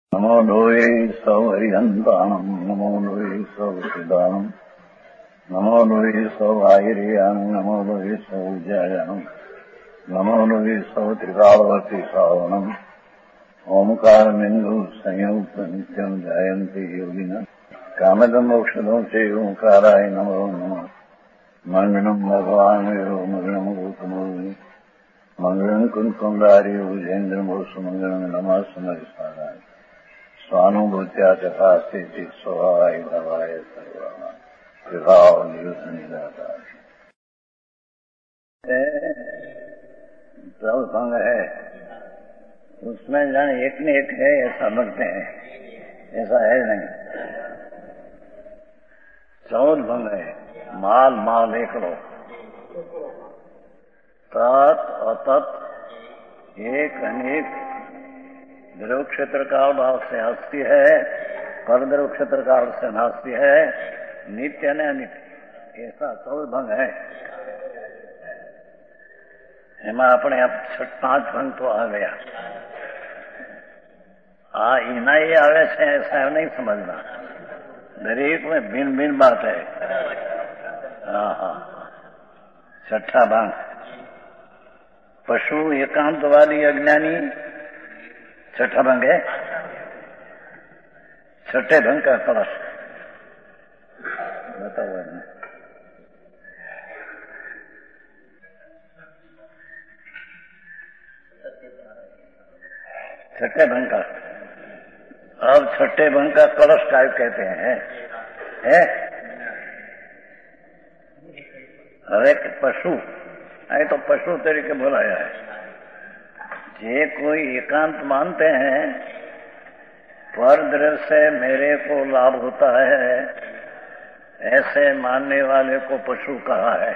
नमो लोये सौहरिहन्ताणम् नमो लोये सौसिदानम् नमो लोये सौभागिर्यानम् नमो लोये सौज्यायानम् नमो लोये सौत्रिकालवर्ति सावनम् ओंकारमिन्दु संयुक्त नित्यम् जायन्ति योगिनः कामदम् औषधम् च ओंकाराय नमो नमः मङ्गलम् भगवान् यो मङ्गलम् गौतमोऽग्नि मङ्गलम् कुन्कुण्डारि भुजेन्द्रमोसु मङ्गलम् नमः समरिसाराय स्वानुभूत्या चकास्ते स्वभावाय भवाय सर्वाः विभाव निदाता प्रभुसंग है उसमें जाने एक न एक है ऐसा बनते हैं, ऐसा है नहीं। चौद भंग है, माल माल एक लो, तत् अतत् एक अनेक द्रव क्षेत्र काल भाव से हस्ती है, पर द्रव क्षेत्र काल से नास्ती है, नित्य न अनित्य, ऐसा चौद भंग है। એમાં આપણે 5 ભંગ તો आ गया। इना ये आवे છે ऐसा नहीं समझना, दरेक में भिन्न भिन्न बात है। छठा भंग पशु एकांतवादी अज्ञानी, छठा भंग है। छठे भंग का कलश बताओ। छठे भंग का, अब छठे भंग का कलश काय कहते हैं है? अरे पशु है तो पशु तरीके बुलाया है। जे कोई एकांत मानते हैं पर द्रव्य से मेरे को लाभ होता है, ऐसे मानने वाले को पशु कहा है।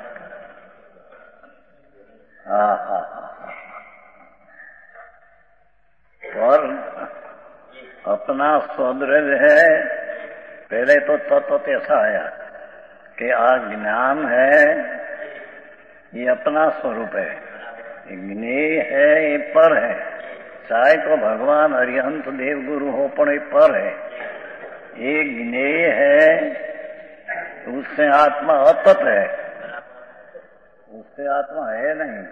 और अपना स्वद्रव्य है, पहले तो तत्व ऐसा आया कि ज्ञान है ये अपना स्वरूप है, ज्ञेय है ये पर है, चाहे तो भगवान अरिहंत देव गुरु हो पण ये पर है। ये ज्ञेय है, उससे आत्मा अतत है, उससे आत्मा है नहीं।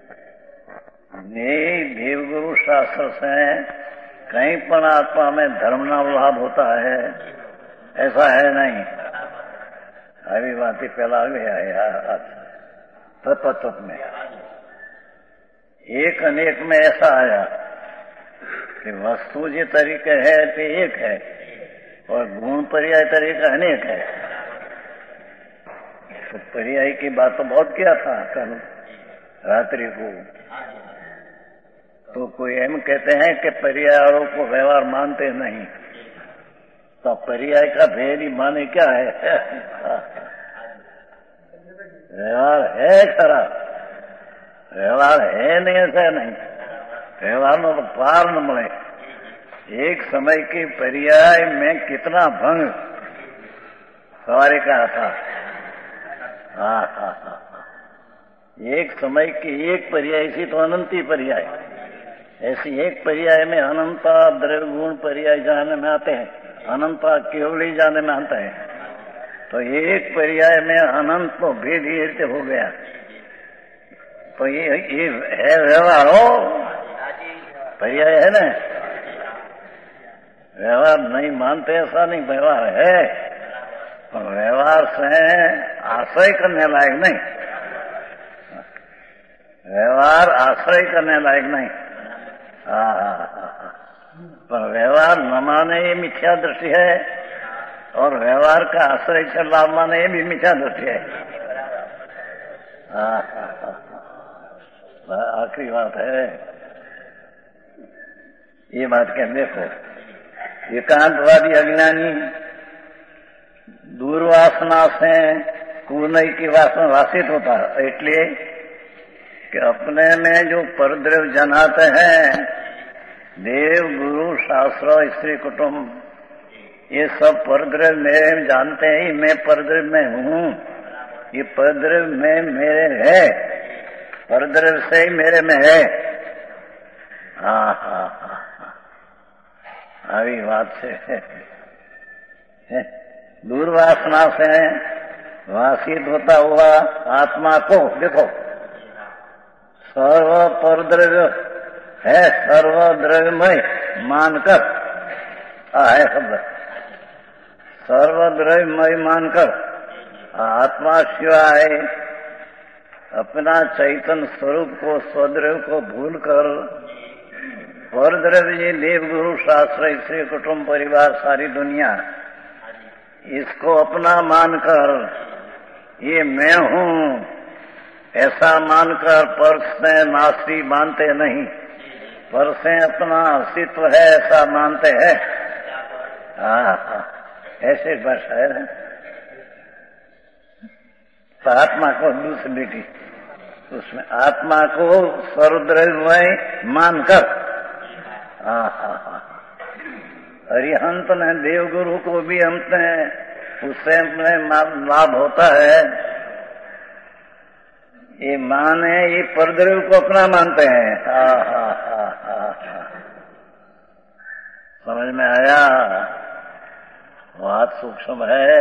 ज्ञेय देवगुरु शास्त्र से कहीं पण आत्मा में धर्म ना लाभ होता है, ऐसा है नहीं। अभी बात पहला गया है तत्व में। एक अनेक में ऐसा आया कि वस्तु जो तरीके है तो एक है और गुण पर्याय तरीका अनेक है। तो पर्याय की बात तो बहुत किया था कल रात्रि को। तो कोई एम कहते हैं कि पर्यायों को व्यवहार मानते नहीं, तो पर्याय का भेद ही माने क्या है? व्यवहार है खरा, व्यवहार है नहीं ऐसा नहीं, व्यवहार में तो पार न मिले। एक समय की पर्याय में कितना भंग सवारी का था। एक समय की एक पर्याय थी तो अनंती पर्याय, ऐसी एक पर्याय में अनंता द्रव्य गुण पर्याय जाने में आते हैं, अनंता केवली जाने में आता है। तो एक पर्याय में अनंत तो भेद ही रीते हो गया। तो ये है व्यवहार हो, पर्याय है ना। व्यवहार नहीं मानते ऐसा नहीं, व्यवहार है, पर व्यवहार से आश्रय करने लायक नहीं, व्यवहार आश्रय करने लायक नहीं। पर व्यवहार न माने ये मिथ्या दृष्टि है, और व्यवहार का आश्रय से लाभ माने ये भी मिथ्या दृष्टि है। आखिरी बात है ये बात क्या देखो, एकांतवादी अज्ञानी दुर्वासना से कूर्णय की वासना वासित होता है, इसलिए कि अपने में जो परद्रव्य जनाते हैं, देव गुरु शास्त्र स्त्री कुटुंब ये सब परद्रव्य मेरे जानते हैं, मैं परद्रव्य में हूँ, ये परद्रव्य में मेरे है, परद्रव्य से ही मेरे में है। આવી વાત છે. दुर्वासना से वासित होता हुआ आत्मा को देखो सर्व परद्रव्य है, सर्वद्रव्यमय मानकर है शब्द, सर्वद्रव्यमय मानकर आत्मा शिवाय अपना चैतन्य स्वरूप को, स्वद्रव्य को भूलकर परद्रव्य, देव गुरु शास्त्र, स्त्री कुटुंब परिवार सारी दुनिया इसको अपना मानकर ये मैं हूँ ऐसा मानकर पर से नास्ती मानते नहीं, पर से अपना अस्तित्व है ऐसा मानते हैं. ऐसे भाषा है. तो आत्मा को दूसरी बेटी उसमें आत्मा को सर्वद्रव्यमय मानकर अरिहंत ने देवगुरु को भी अंत ने उससे लाभ होता है. ये माने ये परद्रव्य को अपना मानते हैं. समझ में आया? बात सूक्ष्म है.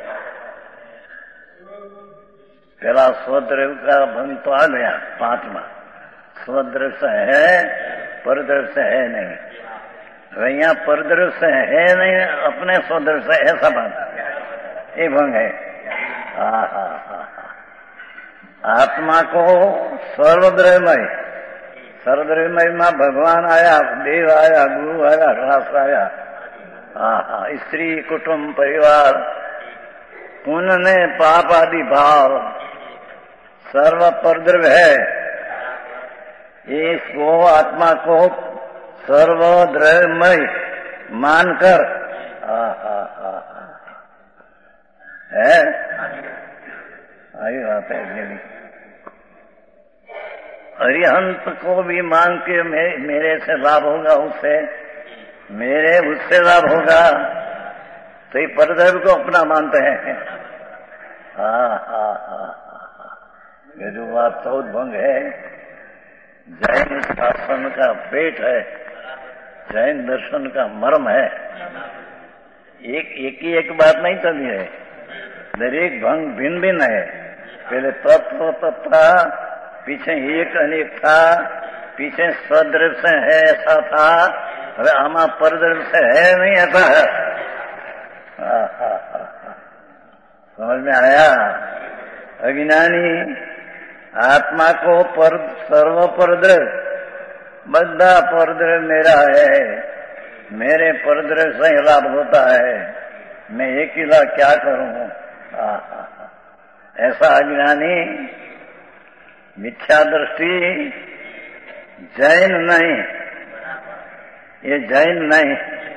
पहला स्वद्रव्य का भंग तो आ गया. पांचवा स्वद्रव्य से है, परद्रव्य से है नहीं. यहाँ परद्रव्य से है नहीं, अपने स्वद्रव्य से ऐसा बात ये भंग है. आत्मा को सर्वद्रव्यमय, सर्वद्रव्यमय में भगवान आया, देव आया, गुरु आया, शास्त्र आया, स्त्री कुटुंब परिवार, पुण्य पाप आदि भाव सर्व परद्रव्य है. इसको आत्मा को सर्वद्रव्यमय मानकर है. आई बात है. अरिहंत को भी मान के मेरे से लाभ होगा, उससे मेरे उससे लाभ होगा, तो ये परद्रव्य को अपना मानते हैं. ये जो बात चौथ भंग है, जैन शासन का पेट है, जैन दर्शन का मर्म है. एक ही एक बात नहीं चली है, दरेक भंग भिन्न भिन्न है. पहले तत्व था, पीछे एक अनेक था, पीछे स्वद्रव्य से है ऐसा था, अरे आमा परद्रव्य से है नहीं ऐसा है. समझ में आया? अज्ञानी आत्मा को सर्व परद्रव्य, बद्धा परद्रव्य मेरा है, मेरे परद्रव्य से लाभ होता है, मैं एक ही लाभ क्या करूं. ऐसा अज्ञानी मिथ्या दृष्टि जैन नहीं, ये जैन नहीं.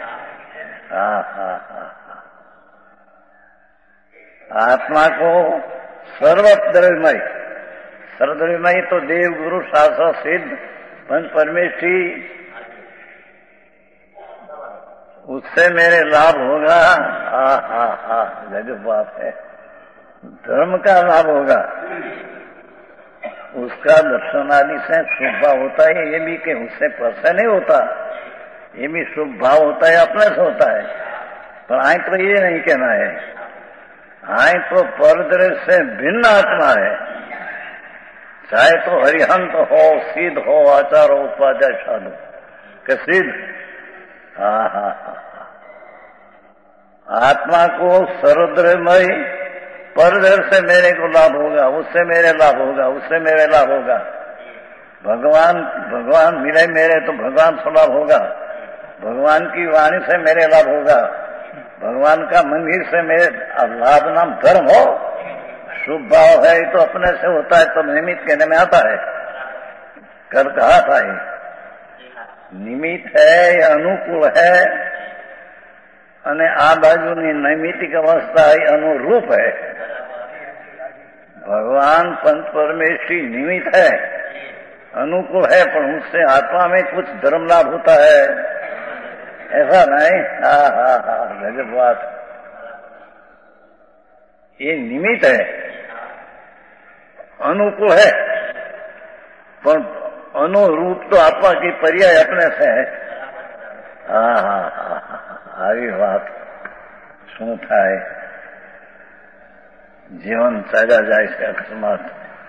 आत्मा को सर्वद्रव्यमय, सर्वद्रव्यमय तो देव गुरु शास्त्र सिद्ध पंच परमेष्ठी, उससे मेरे लाभ होगा. गजब बात है. धर्म का लाभ होगा, उसका दर्शन आदि से शुभ भाव होता है. ये भी कि उससे परसे नहीं होता, ये भी शुभ भाव होता है, अपने से होता है. पर आए तो ये नहीं कहना है, आए तो परद्रव्य से भिन्न आत्मा है. चाहे तो हरिहंत हो, सिद्ध हो, आचार हो, उपाध्याय साधु के सिद्ध. आत्मा को सर्वद्रव्यमय परद्रव्य से मेरे को लाभ होगा, उससे मेरे लाभ होगा, उससे मेरे लाभ होगा. भगवान मिले मेरे तो भगवान से लाभ होगा, भगवान की वाणी से मेरे लाभ होगा, भगवान का मंदिर से मेरे लाभ नाम धर्म हो. शुभ भाव है तो अपने से होता है, तो निमित्त कहने में आता है. कर कहा था ये निमित्त है या अनुकूल है, અને આ બાજુની નૈમિતિક અવસ્થા એ અનુરૂપ है. भगवान पंच परमेश्वरी निमित्त है, अनुकूल है, पर उससे आत्मा में कुछ धर्म लाभ होता है ऐसा नहीं. गजब बात. ये निमित्त है, अनुकूल है, पर अनुरूप तो आत्मा की पर्याय अपने से है. આવી વાત શું થાય? જીવન ચાલ્યા જાય છે અકસ્માત.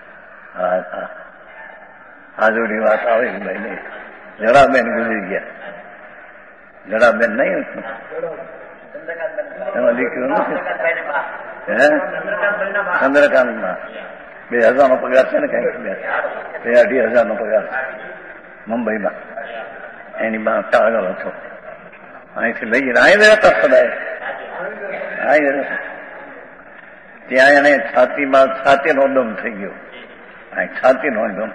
આજોડી વાત આવી ભાઈ, જડાબેન ગુજરી ગયા. જડાબેન નહીં એમાં દીકરો નથી, ચંદ્રકાંતમાં 2000 પગાર છે ને, કઈક 2,500 પગાર મુંબઈમાં. એની બા કાગળ હતો, અહીંથી લઈ ગઈ. અહીં રહેતા સદાય, અહીં ત્યાં એને છાતીનો દમ થઈ ગયો. અહીં છાતીનો દમ.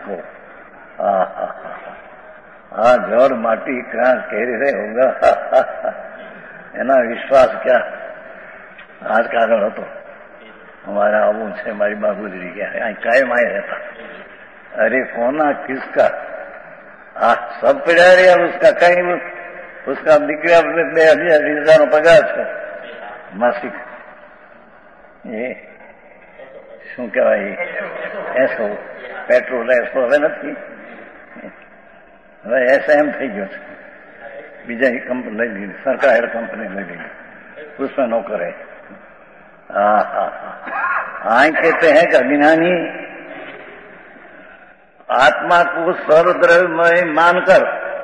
આ જળ માટી ક્યાં કેરી રહે હોગા, એના વિશ્વાસ ક્યાં. આજ કાગળ હતો, हमारा आવું છે, મારી બા ગુજરી ગયા. અહીં કાયમ આए रहता. अरे कोना किसका, सब पड़ा रहा उसका कहीं, उसका દીકરા 2,000 પગાર છે માસિક. એ શું કહેવાય, એસો પેટ્રોલ એસો હવે નથી, હવે એસએમ થઈ ગયો છે. બીજા કંપની લઈ લીધી, સરકાર કંપની લઈ લીધી, उसमें नौकर है. हाँ कहते हैं कि अज्ञानी आत्मा को सर्वद्रव्यमय मानकर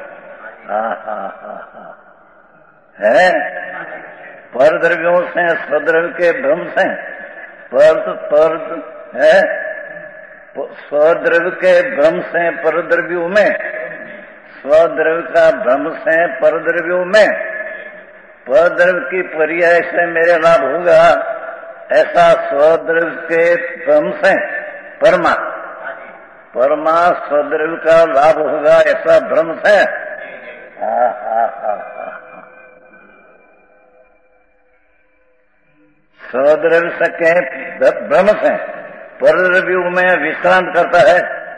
है परद्रव्यों से स्वद्रव्य के भ्रम से है स्वद्रव्य के भ्रम से परद्रव्यों में, स्वद्रव्य का भ्रम से परद्रव्यों में, परद्रव्य की पर्याय से मेरे लाभ होगा, ऐसा स्वद्रव्य के भ्रम से परमा स्वद्रव्य का लाभ होगा, ऐसा भ्रम से. स्वद्रव्य से के भ्रम से परद्रव्यों में विश्रांत करता है.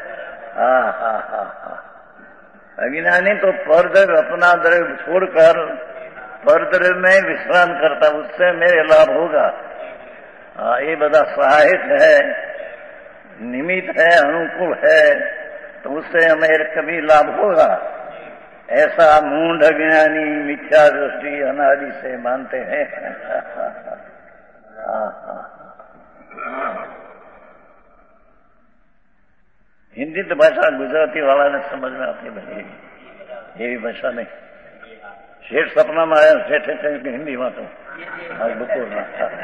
अज्ञानी तो परद्रव्य अपना द्रव्य छोड़कर परद्रव्य में विश्राम करता, उससे मेरे लाभ होगा. ये बड़ा सहायक है, निमित्त है, अनुकूल है, तो उससे हमें कभी लाभ होगा. ऐसा मूढ़ अज्ञानी मिथ्या दृष्टि अनादि से मानते हैं. हिंदी तो भाषा गुजराती वाला ने समझ में आती नहीं, ये भी भाषा नहीं. શેઠ સપનામાં આવ્યા, શેઠે કહ્યું કે હિન્દીમાં તો આજ બપોરના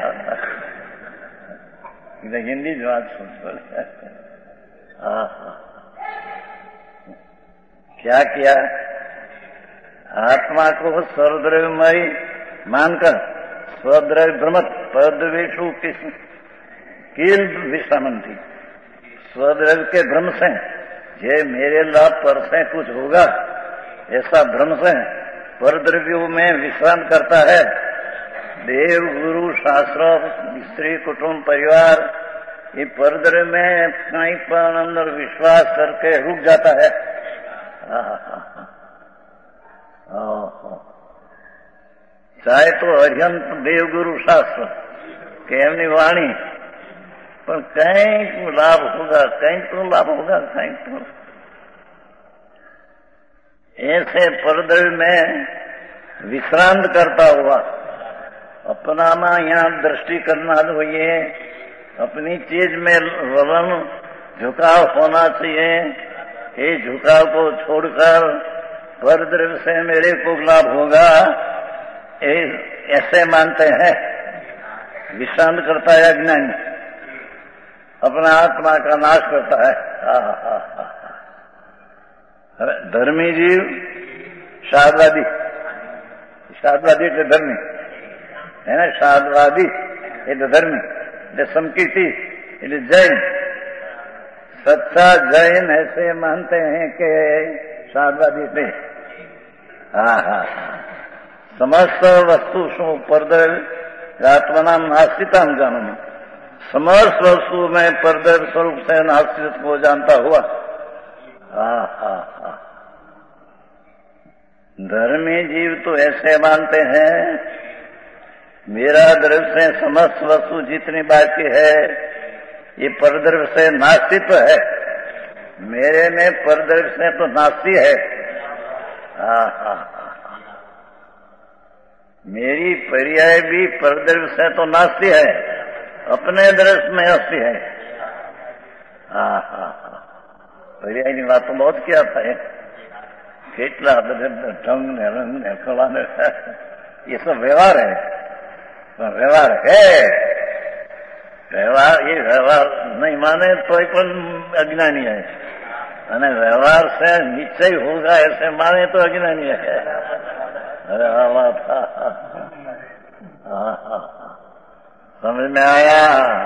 हिंदी जो आज सुन क्या किया, आत्मा को सर्वद्रव्यमय मानकर स्वद्रव्य भ्रमत परद्रव्येषु कील विश्रामंती, स्वद्रव्य के भ्रम से ये मेरे लाभ पर से कुछ होगा, ऐसा भ्रम से परद्रव्यों में विश्राम करता है. देव गुरु शास्त्र स्त्री कुटुंब परिवार ये परद्रव्य में कहीं पर अंदर विश्वास करके रुक जाता है. चाहे तो अत्यंत देवगुरु शास्त्र के एमनी वाणी, पर कहीं तो लाभ होगा, कहीं तो लाभ होगा, कहीं तो ऐसे परद्रव्य में विश्रांत करता हुआ अपना में यहाँ दृष्टि करना चाहिए, अपनी चीज में वलन झुकाव होना चाहिए. ये झुकाव को छोड़कर परद्रव्य से मेरे को लाभ होगा, ऐसे मानते हैं. विश्रांत करता है अज्ञानी, अपना आत्मा का नाश करता है. धर्मी जीव शादवादी, शादवादी એટલે ધર્મી है ना, शादवादी એટલે धर्मी, એટલે समकीर्ति એટલે जैन. सच्चा जैन ऐसे मानते हैं कि शादवादी थे. समस्त वस्तु शु परद्रव्य आत्मना नास्तिता जानना, समस्त वस्तु में परद्रव्य स्वरूप से नास्तित्व को जानता हुआ. धर्मी जीव तो ऐसे मानते हैं मेरा द्रव्य से समस्त वस्तु जितनी बाकी है ये परद्रव्य से नास्तित्व है, मेरे में परद्रव्य से तो नास्ति है. मेरी पर्याय भी परदृश्य से तो नास्ती है, अपने दृश्य में अस्थि है। हाँ हाँ हाँ, पर्याय की बात तो बहुत किया था। કેટલા ઢંગ ને રંગ ને કળા ને ये सब व्यवहार है, तो व्यवहार है। व्यवहार ये व्यवहार नहीं माने तो अज्ञानी है, અને व्यवहार से निश्चय होगा ऐसे माने तो अज्ञानी है। अरे वाह, समझ में आया?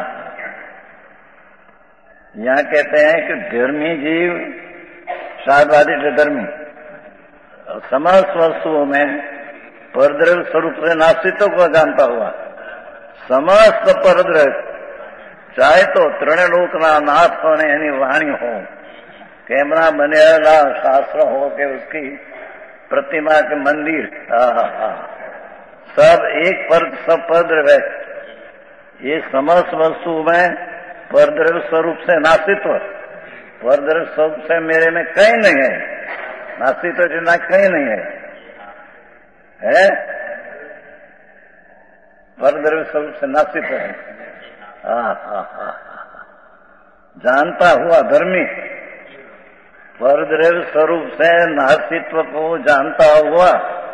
यहाँ कहते हैं कि धर्मी जीव, शादवादी से धर्मी, समस्त वस्तुओं में परद्रव्य स्वरूप से नास्तित्व को जानता हुआ, समस्त परद्रव्य चाहे तो त्रिलोकना नाथ होने यानी वाणी हो, कैमरा बनेला शास्त्र हो के उसकी प्रतिमा के मंदिर, सब एक पर सब परद्रव्य, ये समस्त वस्तु में परद्रव्य स्वरूप से नास्तित्व, परद्रव्य स्वरूप से मेरे में कहीं नहीं है, नास्तित्व जितना कहीं नहीं है, परद्रव्य स्वरूप से नास्तित्व है। जानता हुआ धर्मी परद्रव्य स्वरूप से नास्तित्व को जानता हुआ,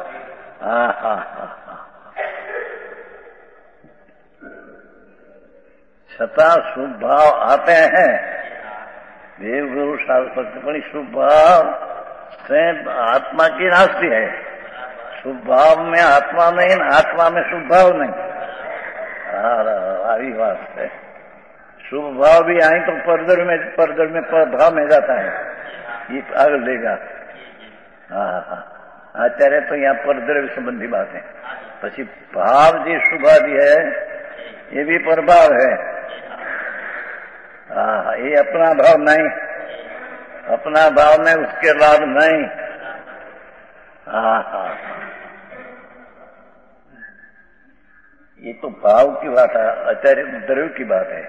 छता शुभ भाव आते हैं, देवगुरु शास्त्र पण शुभ भाव से आत्मा की नास्ती है। शुभ भाव में आत्मा नहीं, आत्मा में शुभ भाव नहीं। आई बात है। शुभ भाव भी आई तो परदर में भाव में जाता है, ये आगे लेगा। आचार्य तो यहाँ परद्रव्य संबंधी बात है। પછી भाव जी शुभादि है, ये भी प्रभाव है। ये अपना भाव नहीं, अपना भाव में उसके लाभ नहीं। ये तो भाव की बात है, आचार्य द्रव्य की बात है।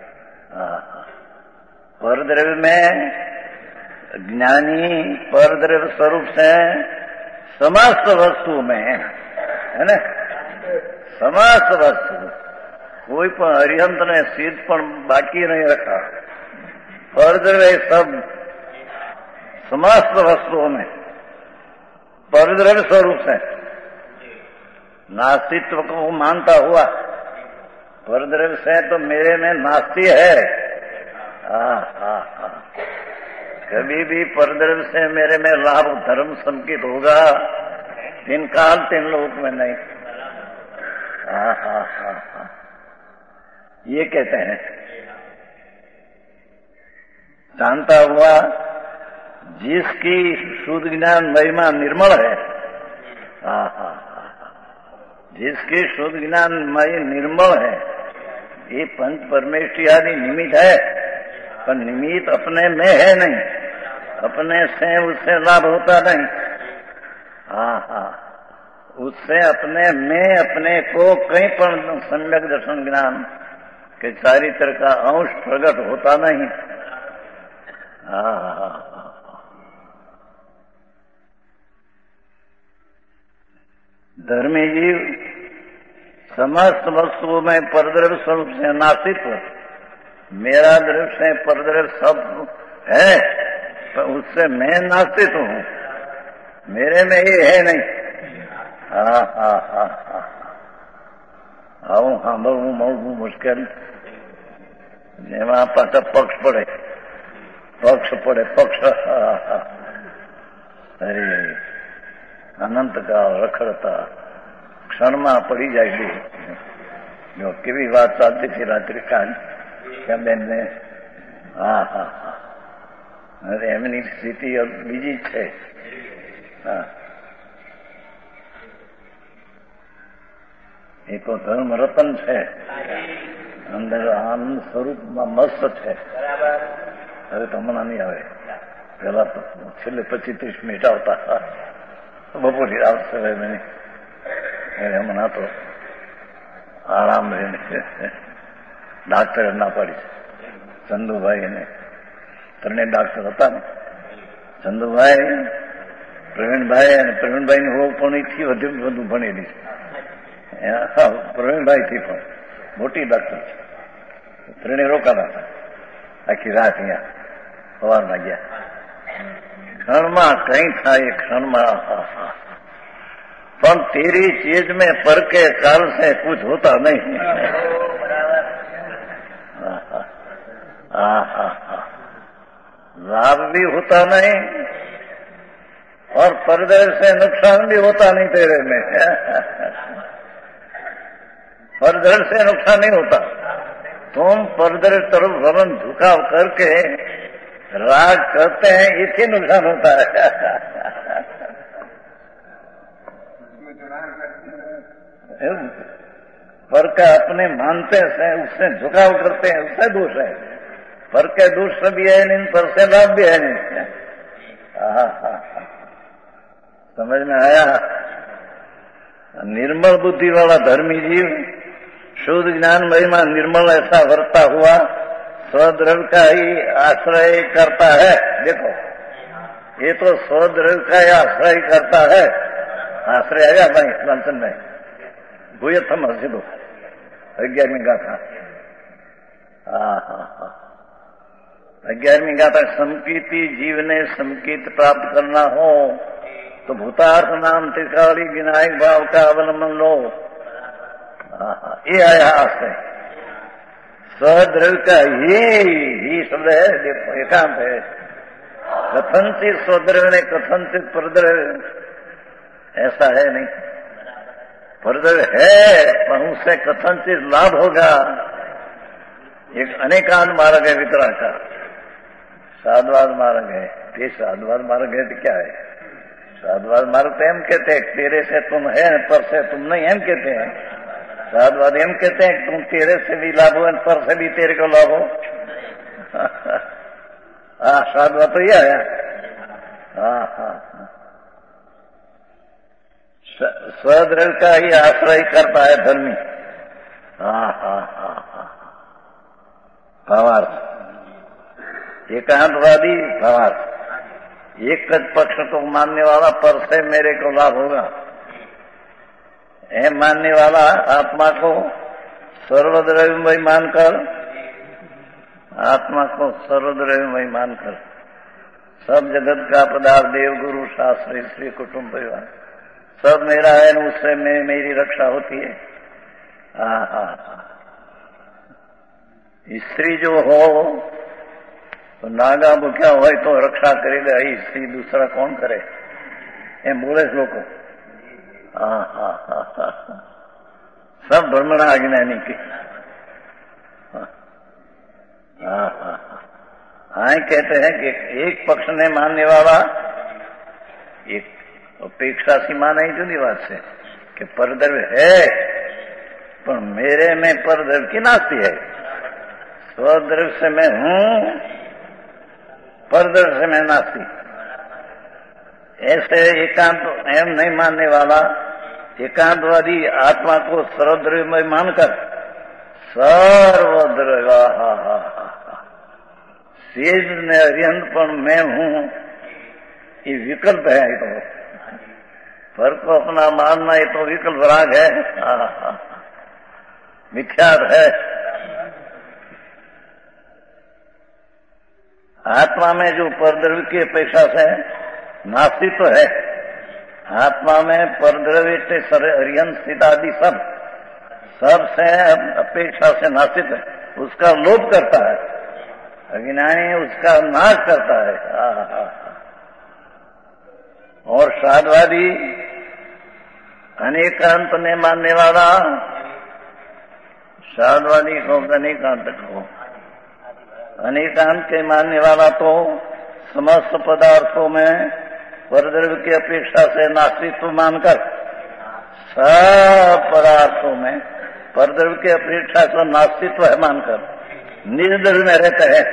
परद्रव्य में ज्ञानी परद्रव्य स्वरूप से समस्त वस्तु में है ना, समस्त वस्तु, कोई पण अरिहंत ने सिद्ध पण बाकी नहीं रखा। परद्रव्य सब समस्त वस्तुओं में परद्रव्य स्वरूप से नास्तित्व को मानता हुआ, परद्रव्य से तो मेरे में नास्ती है। कभी भी परद्रव्य से मेरे में लाभ धर्म संकित होगा, तीन काल तीन लोक में नहीं। ये कहते हैं जानता हुआ, जिसकी शुद्ध ज्ञान महिमा निर्मल है, जिसकी शुद्ध ज्ञान मय निर्मल है, ये पंच परमेष्टि आदि निमित्त है, पर निमित्त अपने में है नहीं, अपने से उससे लाभ होता नहीं। उससे अपने में अपने को कहीं पर सम्यक दर्शन ज्ञान के चारित्र का अंश प्रकट होता नहीं। धर्मी जीव समस्त वस्तुओं में परद्रव्य स्वरूप से नास्तित्व, मेरा दृश्य परद्रव्य सब है, पर उससे मैं नास्तित्व हूँ, मेरे में ये है नहीं। આવું સાંભળવું મળવું મુશ્કેલ, જેમાં પાછા પક્ષ પડે, અરે અનંતકાળ રખડતા ક્ષણમાં પડી જાય છે। જો કેવી વાત ચાલતી હતી રાત્રિ કાલ બેન ને, અરે એમની સ્થિતિ બીજી છે। એ તો ધર્મ રતન છે, અંદર આનંદ સ્વરૂપમાં મસ્ત છે। હવે તો હમણાં નહીં આવે, પેલા તો છેલ્લે 25-30 મિનિટ આવતા, બપોરે આવશે મને, હમણાં તો આરામ રહીને ડાક્ટરે ના પાડી છે। ચંદુભાઈ એને ત્રણેય ડાક્ટર હતા ને, ચંદુભાઈ, પ્રવીણભાઈ અને પ્રવીણભાઈની હોવ પણ એથી વધુ ભણેલી છે। પ્રવીણભાઈ થી પણ મોટી ડોક્ટર છે. ત્રણે રોકાતા હતા આખી રાત અહીંયા સવારમાં ગયા. क्षणમાં કઈ થાય क्षणમાં પણ तेरी चीज में पर के काल से कुछ होता नहीं. लाभ भी होता नहीं और परदर से नुकसान भी होता नहीं तेरे में. परदर से नुकसान नहीं होता. तुम परदर तरफ भवन झुकाव करके राग करते हैं, इससे नुकसान होता है. पर का अपने मानते हैं, उससे झुकाव करते हैं, उससे दोष है. पर के दोष भी है नहीं, पर से लाभ भी है नहीं. समझ में आया? निर्मल बुद्धि वाला धर्मी जीव शुद्ध ज्ञान महिमा निर्मल ऐसा वर्ता हुआ स्वद्रव्य का ही आश्रय करता है. देखो ये तो स्वद्रव्य का ही आश्रय करता है. आश्रय आया भाई लंचन में भूयथम हसीदो 11वीं गाथा. 11वीं गाथा समकीति जीव ने समकीत प्राप्त करना हो तो भूतार्थ नाम त्रिकाली विनायक भाव का अवलंबन लो. ये आया आश्रय स्वद्रव्य का ही शब्द है. देखो एकांत है. कथनचित स्वद्रव्य ने कथनचित परद्रव्य ऐसा है नहीं. परद्रव्य है पर उससे कथनचित लाभ होगा. एक अनेकांत मार्ग है वितरण का. साधवाद मार्ग है. ये साधवाद मार्ग है तो क्या है? साधवाद मार्ग तो एम कहते हैं तेरे से तुम है पर से तुम नहीं, एम कहते हैं. साधवाद एम कहते हैं तुम तेरे से भी लाभ हो पर से भी तेरे को लाभ हो. साधवाद तो यह है. स्वद्रव्य का ही आश्रय करता है धर्मी. भावार्थ एकांतवादी भावार्थ. एक पक्ष को मानने वाला पर से मेरे को लाभ होगा, एम मानने वाला आत्मा को सर्वद्रव्यमय मानकर, आत्मा को सर्वद्रव्यमय मानकर सब जगत का पदार्थ देव गुरु शास्त्र स्त्री कुटुंब परिवार सब मेरा है, उससे मेरी रक्षा होती है. स्त्री जो हो तो नागा भूख्या हो तो रक्षा करेगा ही, स्त्री दूसरा कौन करे? एम बोले लोग. सब ब्रह्मणा अज्ञानी की. कहते हैं कि एक पक्ष ने मानने वाला एक अपेक्षा सी माना ही जुदी बात से कि परद्रव्य है पर मेरे में परद्रव्य की नास्ती है. स्वद्रव्य से मैं हूं, परद्रव्य से मैं नास्ती. ऐसे एकांत एम नहीं मानने वाला एकांतवादी आत्मा को सर्वद्रव्यमय मानकर सर्वद्रव्य सेज ने अरिहंत पण मैं हूं, ये विकल्प है. तो पर को अपना मानना ये तो विकल्प राग है, मिथ्यात है. आत्मा में जो परद्रव्य की अपेक्षा से नास्तित्व है, आत्मा में परद्रव्य से अरिहंत स्थित आदि सब से अपेक्षा से नास्तित्व है, उसका लोप करता है. अज्ञानी उसका नाश करता है. और साधवादी अनेकांत ने मानने वाला साधवादी को अनेकांत को, अनेकांत के मानने वाला तो समस्त पदार्थों में परद्रव्य की अपेक्षा से नास्तित्व मानकर सब पदार्थों में परद्रव्य की अपेक्षा से नास्तित्व है मानकर निर्द्रव्य में रहते हैं.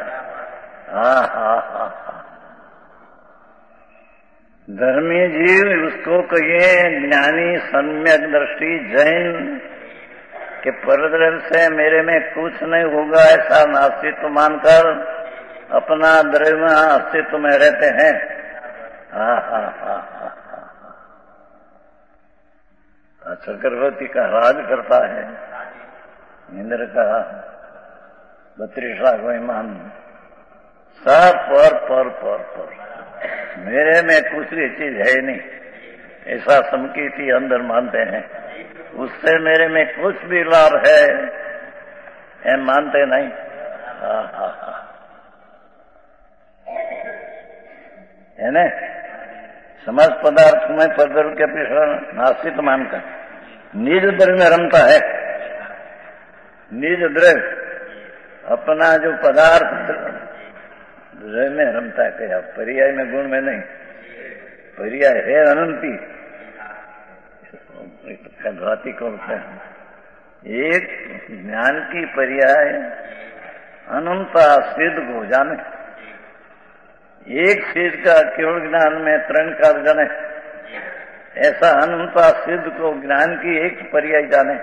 धर्मी जीव उसको कहिए ज्ञानी सम्यक दृष्टि जैन कि परद्रव्य से मेरे में कुछ नहीं होगा ऐसा नास्तित्व मानकर अपना द्रव्य अस्तित्व में रहते हैं. चक्रवर्ती का राज करता है, इंद्र का 32 लाख विमान, सब पर मेरे में कुछ भी चीज है नहीं, ऐसा संकीर्ति अंदर मानते हैं। उससे मेरे में कुछ भी लाभ है ये मानते नहीं। है ना, समस्त पदार्थ में परद्रव्य के अपेक्षा नास्तिक मानकर निज द्रव्य में रमता है। निज द्रव्य अपना जो पदार्थ द्रव्य में रमता है, क्या पर्याय में गुण में नहीं, पर्याय है अनंती कदवाती को होता है। एक ज्ञान की पर्याय अनंता सिद्ध को जाने, एक सिद्ध का केवल ज्ञान में तरण काल जाने, ऐसा अनंता सिद्ध को ज्ञान की एक पर्याय जाने।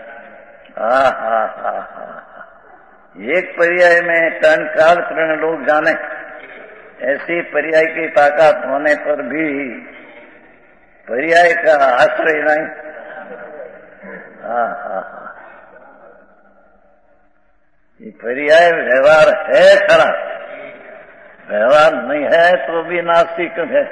एक पर्याय में तरण काल तरण लोग जाने, ऐसी पर्याय की ताकत होने पर भी पर्याय का आश्रय नहीं। ये पर्याय व्यवहार है खरा, व्यवहार नहीं है तो भी नास्तिक है।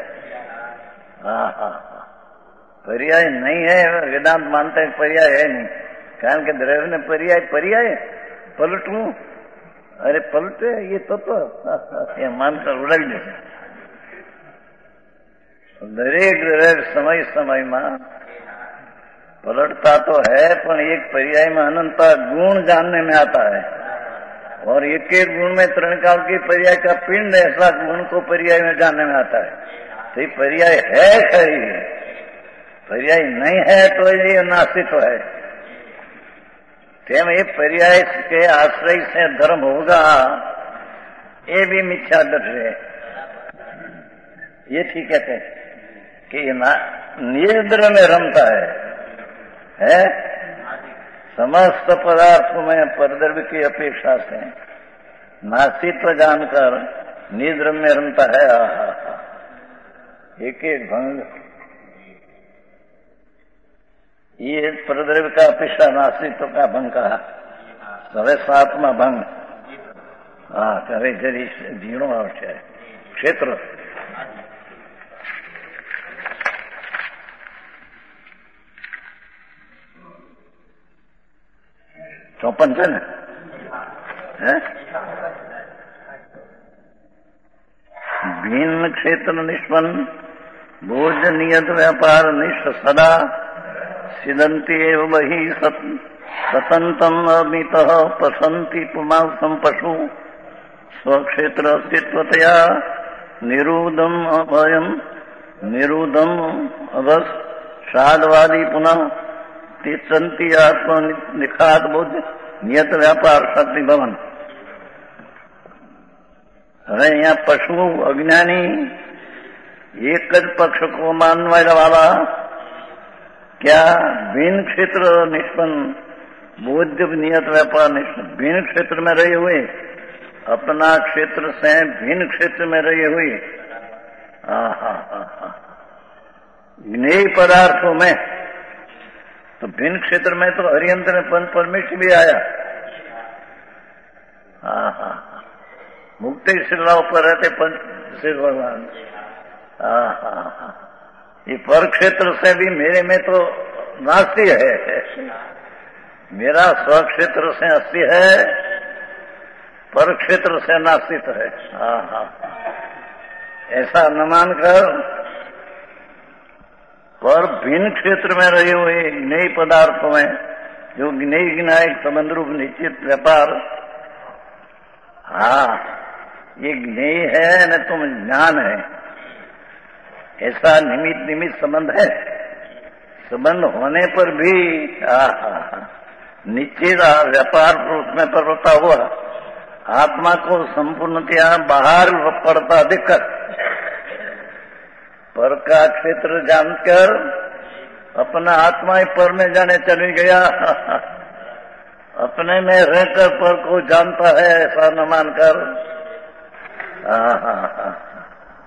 पर्याय नहीं है, वेदांत मानते हैं पर्याय है नहीं, कारण के द्रव्य ने पर्याय पलटू, अरे पलटे ये तो ये मानकर उड़ल जैसे दरेक द्रव्य समय में पलटता तो है, पर एक पर्याय में अनंता गुण जानने में आता है, और एक एक गुण में तरणकाल की पर्याय का पिंड ऐसा गुण को पर्याय में जानने में आता है। तो ये पर्याय है खरी, पर्याय नहीं है तो ये नास्तित्व है। तेम ये पर्याय के आश्रय से धर्म होगा, ये भी मिथ्या दर्श है। ये ठीक कहते हैं कि निर्द्र में रमता है समस्त पदार्थों में परद्रव्य की अपेक्षा से नास्तित्व जानकर निद्र में रमता है। एक एक भंग ये परद्रव्य का अपेक्षा नास्तित्व का भंग कहा, सवे सातमा भंग। करे जरी जीणो आवश्य है क्षेत्र। 54 છે ને? भिन्न क्षेत्र निष्पन्न भोज नियत व्यापार निष्ठ सदा सिदंती एव बहि सतंतम अमित पसंति पुमांसम पशु स्वक्षेत्र अस्तित्वतया निरूदम अभयम निरूदम अवस साधवादी पुनः तिष्ठन्ति आत्म निखात बुद्ध नियत व्यापार शक्ति भवन। હવે અહીંયા પશુ અજ્ઞાની એક જ પક્ષ को मानने वाला क्या भिन्न क्षेत्र निष्पन्न बुद्ध नियत व्यापार निष्पन्न भिन्न क्षेत्र में रहे हुए अपना क्षेत्र से भिन्न क्षेत्र में रहे हुए ज्ञेय पदार्थों में तो भिन्न क्षेत्र में तो हरियंत्र में पंच परमेश्वर भी आया। मुक्ति शिला पर रहते पंच शिव भगवान। ये पर क्षेत्र से भी मेरे में तो नास्ति है, मेरा स्व क्षेत्र से अस्थि है, पर क्षेत्र से नास्तित्व है। ऐसा न मानकर पर भिन्न क्षेत्र में रहे हुए ज्ञेय पदार्थों में जो ज्ञेय ज्ञायक संबंध रूप निश्चित व्यापार, ये ज्ञेय है न तुम ज्ञान है, ऐसा निमित्त संबंध है। संबंध होने पर भी निश्चित व्यापार रूप में परता हुआ आत्मा को संपूर्णतया बाहर पड़ता दिक्कत पर का क्षेत्र जानकर अपना आत्मा ही पर में जाने चली गया। अपने में रहकर पर को जानता है ऐसा न मानकर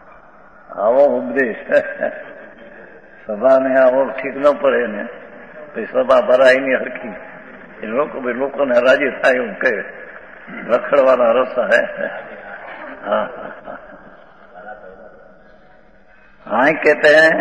आवो उपदेश सभा में आवो ठीक न पड़े ने સભા ભરાય ની હરખી લોકોને રાજી થાય એવું કહે રખડવાના રસ્તા હે. हाँ हाँ कहते हैं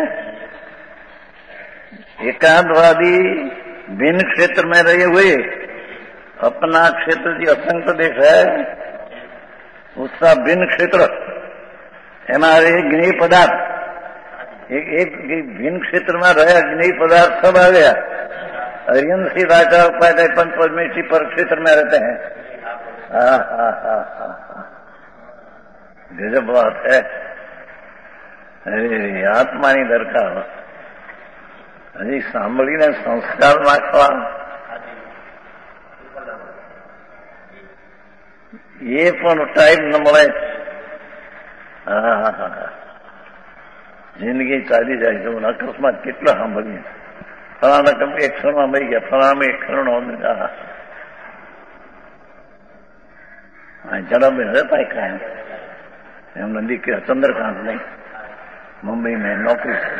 एकांतवादी भिन्न क्षेत्र में रहे हुए अपना क्षेत्र जो असंग देश है उसका भिन्न क्षेत्र हमारे ज्ञेय पदार्थ एक भिन्न क्षेत्र में रहे ज्ञेय पदार्थ सब आ गया. अरियन सी राजा उपाध्याय पंच परमेश्वरी पर क्षेत्र में रहते हैं. हाँ हाँ हाँ हाँ गजब बात है. આત્માની દરકાર હજી સાંભળીને સંસ્કાર નાખવા એ પણ ટાઈમ ન મળે. જિંદગી ચાલી જાય છે. અકસ્માત કેટલા સાંભળીએ. ફલાણા એક ક્ષણમાં મરી ગયા, ફલાણા એક ક્ષણમાં જડાબેન રહેતા કાયમ. એમના દીકરા ચંદ્રકાંત નહીં મુંબઈ મેં નોકરી છે.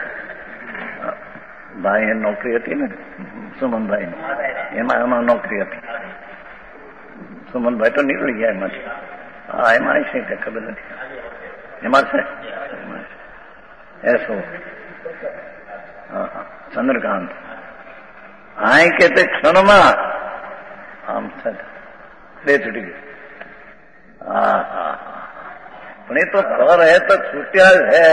ભાઈ નોકરી હતી ને સુમનભાઈ એમાં નોકરી હતી. સુમનભાઈ તો નીકળી ગયા એમાંથી. હા એમાં છે કે ખબર નથી. એમાં છે એસો ચંદ્રકાંત આ કે તે ક્ષણમાં આમ બે છૂટી ગઈ. હા હા પણ એ તો પર है तो छूटा है.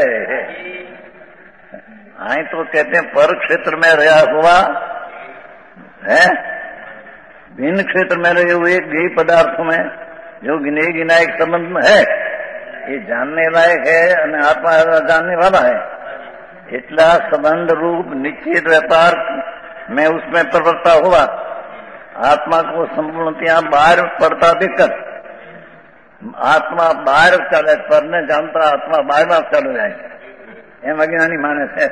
आई तो कहते हैं पर क्षेत्र में रहा हुआ है भिन्न क्षेत्र में रहे हुए ज्ञेय पदार्थों में जो गिने गिनायक संबंध में है ये जानने लायक है और आत्मा जानने वाला है. इतना संबंध रूप निश्चित व्यापार में उसमें प्रवृत्ता हुआ आत्मा को संपूर्णतया बाहर पड़ता देखकर आत्मा बाहर चले पर ने जानता आत्मा बाहर में चलो जाए एम अज्ञानी माने से.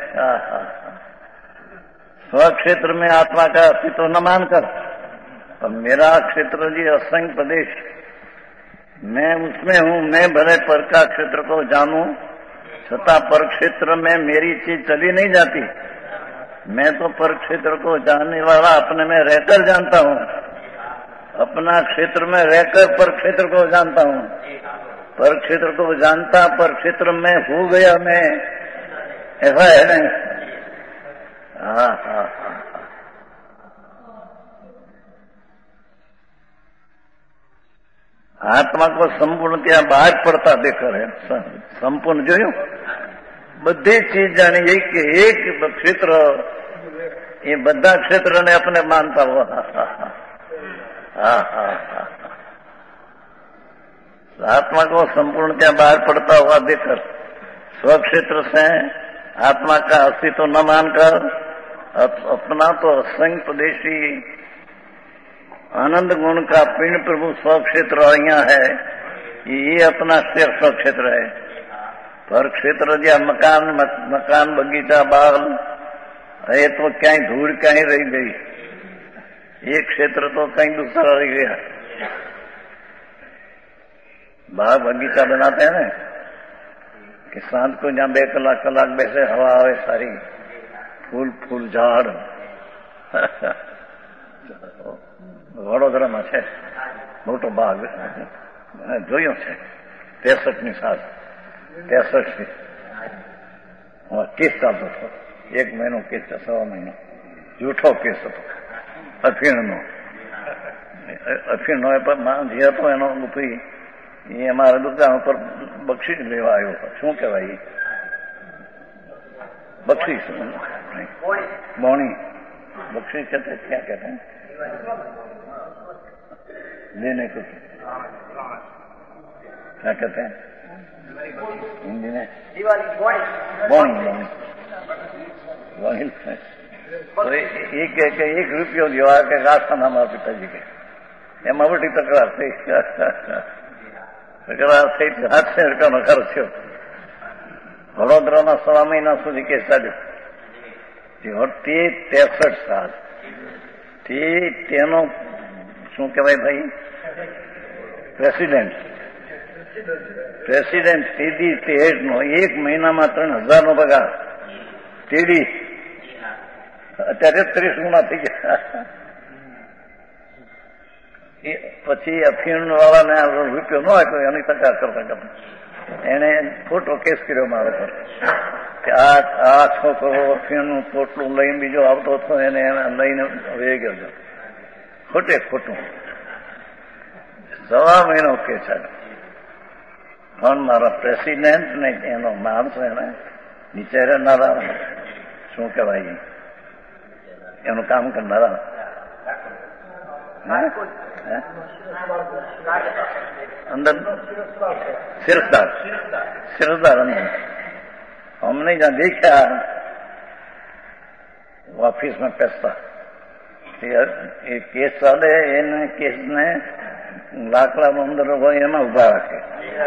स्वक्षेत्र में आत्मा का अस्तित्व न मानकर और मेरा क्षेत्र जी असंख्य प्रदेश मैं उसमें हूं. मैं भले पर का क्षेत्र को जानूं छता पर क्षेत्र में मेरी चीज चली नहीं जाती. मैं तो पर क्षेत्र को जानने वाला अपने में रहकर जानता हूं. अपना क्षेत्र में रहकर पर क्षेत्र को जानता हूं. पर क्षेत्र को जानता पर क्षेत्र में हो गया मैं ऐसा है नहीं. हाँ हाँ हाँ आत्मा को संपूर्ण क्या बाहर पड़ता देखकर है संपूर्ण जो बधी चीज जानी यही कि एक क्षेत्र ये बधा क्षेत्र ने अपने मानता हुआ. आत्मा को संपूर्ण क्या बाहर पड़ता हुआ देखकर स्वक्षेत्र से आत्मा का अस्तित्व न मानकर अपना तो असंख्य प्रदेशी आनंद गुण का पिंड प्रभु स्वक्षेत्र यहाँ है. ये अपना स्वक्षेत्र है. पर क्षेत्र जो मकान बगीचा बाग ये तो क्या धूल क्या रही गई. ये क्षेत्र तो कहीं दूसरा रह गया. बाग बगीचा बनाते हैं ना कि शांत को जहाँ 2 कलाक बैसे हवा आवे सारी फूल झाड़ વડોદરામાં છે મોટો બાગ જોયો છે 63ની સાલ 63 કેસ ચાલતો હતો. 1 મહિનો કેસ 1.25 મહિનો જૂઠો કેસ હતો અફીણનો જે હતો એનો ઉપરી એ અમારા દુકાન ઉપર બક્ષીસ લેવા આવ્યો હતો. શું કહેવાય બક્ષીસ બોણી બક્ષીસ कहते क्या कहते हैं लेने को क्या कहते हैं हिंदी में बोनी. तो एक 1 રૂપિયો જેવા કે આસ્થાના મારા પિતાજી કે એમાં મોટી તકરાર થઈ. હાથ से રકમનો ખર્ચ થયો. વડોદરામાં 6 મહિના સુધી કેસ ચાલ્યો. 63 સાલ તેનો શું કહેવાય ભાઈ પ્રેસિડેન્ટ ટીડી હેડનો 1 મહિનામાં 3000 નો પગાર. ટીડી અત્યારે 30 ગુણા થઈ પછી અફીણ વાળાને રૂપિયો ન આપ્યો એની તકરાર કરતા એને ખોટો કેસ કર્યો મારો પર કે આ છોકરો અફીણનું પોટલું લઈને બીજો આવતો હતો એને લઈને વહી ગયો. ખોટે ખોટું 1.5 મહિનો કેસ આવ્યો. પણ મારા પ્રેસિડેન્ટ ને એનો માણસ એને નીચે રહેનારા શું કહેવાય એનું કામ કરનારા અંદર सिरदार अंदर हमने जहाँ देखा ऑफिस में पैसा ये केस वाले इन केस ने लाकड़ा अंदर हो एमा उभा रखे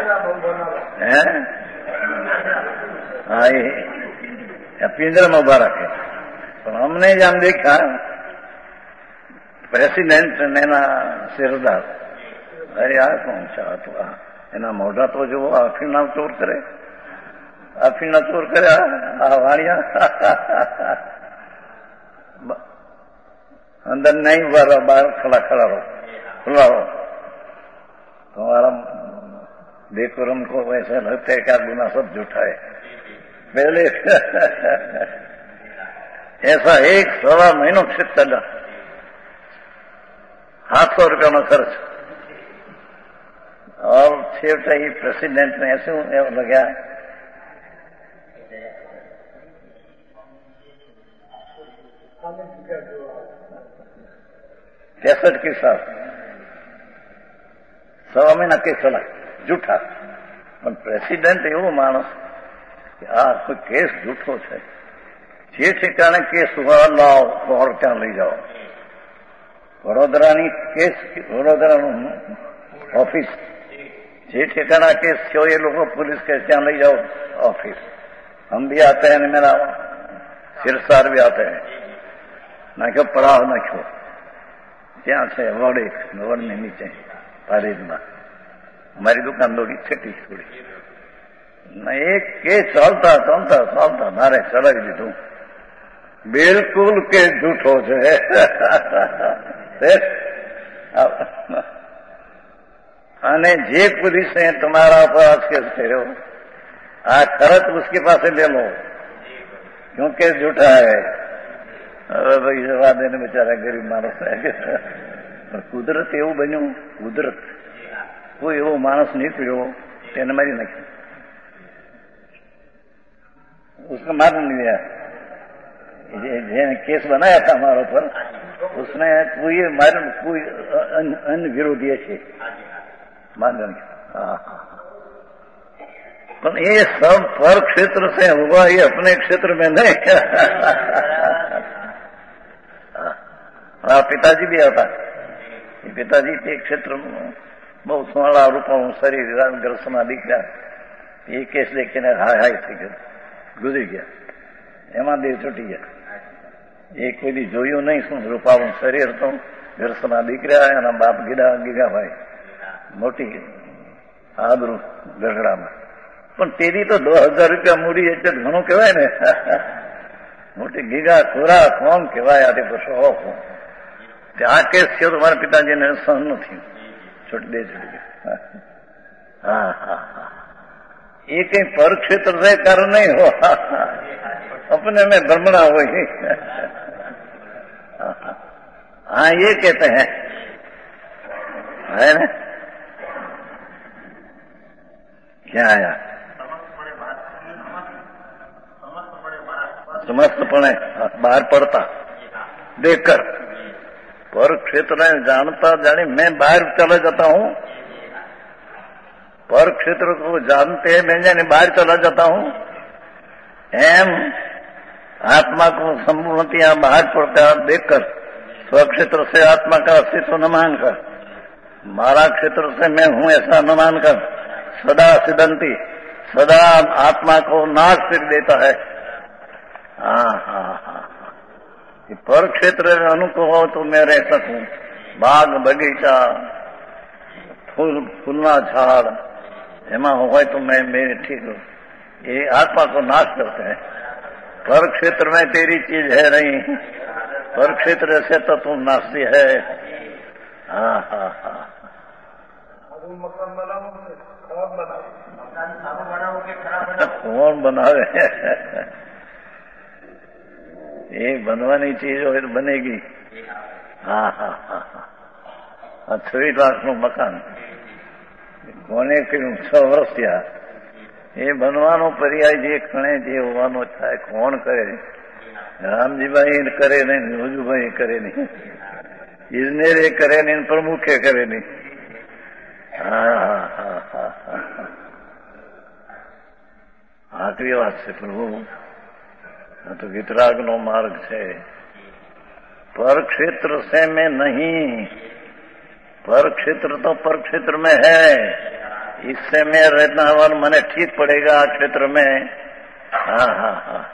हाँ ये पिंजरा में उभा रखे. पर हमने जहाँ देखा प्रेसिडेंट ने ना सिरदार अरे આ કોણ છે આ તો એના મોઢા તો જુઓ અફીણના ચોર કરે આ વાણિયા अंदर नहीं भरा बाहर खड़ा रहो खुला रहो. तुम्हारा देखकर उनको वैसे लगता है क्या गुना सब झूठा है. पहले ऐसा 1.25 महीनो से चला. 700 रुपया खर्च. और छेवटे ही प्रेसिडेंट ने ऐसे लगा कैसेट के साथ 1.25 મહિના કેસ ચલાય જૂઠા. પણ પ્રેસિડેન્ટ એવો માણસ કે આ કોઈ કેસ જૂઠો છે. જે ઠેકાણે કેસ લાવો બહાર ત્યાં લઈ જાઓ. વડોદરાની કેસ વડોદરાનું ઓફિસ જે ठिकाना केस थो ये लोग पुलिस के ત્યાં લઈ જાઓ ऑफिस. हम भी आते हैं मेरा सिरसार भी आते हैं. नाख्यो पड़ाव नाख्यो ત્યાં છે વડની નીચે પારેજમાં हमारी दुकान थोड़ी छठी थोड़ी एक केस चालता मारे चलावी दीधું. बिल्कुल केस झूठो है. અને જે पुलिस ने तुम्हारा अपराध केस કર્યો आ खरत उसके पास ले लो क्योंकि झूठा है. હવે ભાઈ જવા દેને बेचारा गरीब माणस है. કુદરત એવું બન્યું કુદરત કોઈ એવો માણસ નીકળ્યો તેને મારી નાખ્યો. उसको मार नहीं दिया. जिन्हें केस बनाया था हमारे पर उसने कोई अन्य विरोधी है मान पर ये सब पर क्षेत्र से हुआ, ये अपने क्षेत्र में नहीं. पिताजी भी आता. पिताजी के क्षेत्र में बहुत सोला रूपों शरीर ग्रसना दिख रहा. ये केस लेके हाय थी गुजरी गया. एमा देव छूटी गया. ये कोई दी जोयू नहीं શું રૂપાળું શરીર તો ઘરસના દીકરા એના બાપ ગીગા ભાઈ મોટી આબરૂ ગઢડામાં. પણ તેની તો 2000 રૂપિયા મૂડી એટલે ઘણું કહેવાય ને. મોટી ગીગા ખોરા કોણ કહેવાય. આ તો શોખ આ કેસ થયો તો મારા પિતાજીને સહન ન થયું. છૂટી ગયા. હા ये कहीं पर क्षेत्र से कारण नहीं हो, अपने में भ्रमणा हो. हाँ ये कहते हैं है ना. क्या आया समस्तपणे बाहर पड़ता देखकर पर क्षेत्र जानता जाने मैं बाहर चला जाता हूँ. पर क्षेत्र को जानते हैं मैं जाने बाहर चला जाता हूँ. एम आत्मा को संपूर्णतया बाहर पड़ता देखकर स्वक्षेत्र से आत्मा का अस्तित्व न मानकर, मारा क्षेत्र से मैं हूँ ऐसा न मानकर सदा सिदंती सदा आत्मा को नाश कर देता है. हाँ पर क्षेत्र अनुकूल हो तो मैं रह सकूं. बाग बगीचा फूलना झाड़ एमा हो तो मैं मेरे ठीक हूँ. ये आत्मा को नाश करते हैं. पर क्षेत्र में तेरी चीज है नहीं. पर क्षेत्र से तो तुम नास्ती है। हाँ हाँ हाँ, मकान बनाओ खराब बनाओ, कौन बनावे? एक बनवानी चीज हो तो बनेगी। हाँ हाँ हाँ हाँ, 3 लाख નું મકાન કોને કર્યું? 6 વર્ષ થયા. એ બનવાનો પર્યાય જે કણે જે હોવાનો થાય કોણ કરે? રામજીભાઈ કરે નહીં, હજુભાઈ કરે નહીં, ઇજનેરે કરે નહીં, પ્રમુખે કરે નહીં. હા હા હા હા હા, આટલી વાત છે પ્રભુ. આ તો વિતરાગનો માર્ગ છે. पर क्षेत्र से मैं नहीं, पर क्षेत्र तो पर क्षेत्र में है, इससे मैं रहना और मने ठीक पड़ेगा क्षेत्र में. हाँ हाँ हाँ,